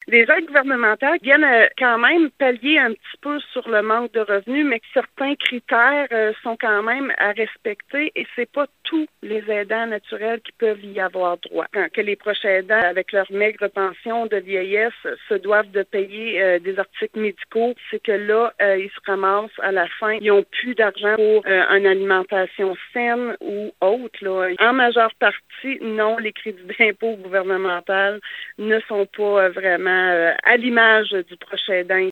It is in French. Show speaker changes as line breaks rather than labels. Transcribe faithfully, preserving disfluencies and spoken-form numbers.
Les aides gouvernementales viennent euh, quand même pallier un petit peu sur le manque de revenus, mais que certains critères euh, sont quand même à respecter et c'est pas tous les aidants naturels qui peuvent y avoir droit. Quand que les proches aidants, avec leur maigre pension de vieillesse, se doivent de payer euh, des articles médicaux, c'est que là, euh, ils se ramassent à la fin, ils n'ont plus d'argent pour euh, une alimentation saine ou autre. Là. En majeure partie, non, les crédits d'impôt gouvernemental ne sont pas euh, vraiment euh, à l'image du proche aidant.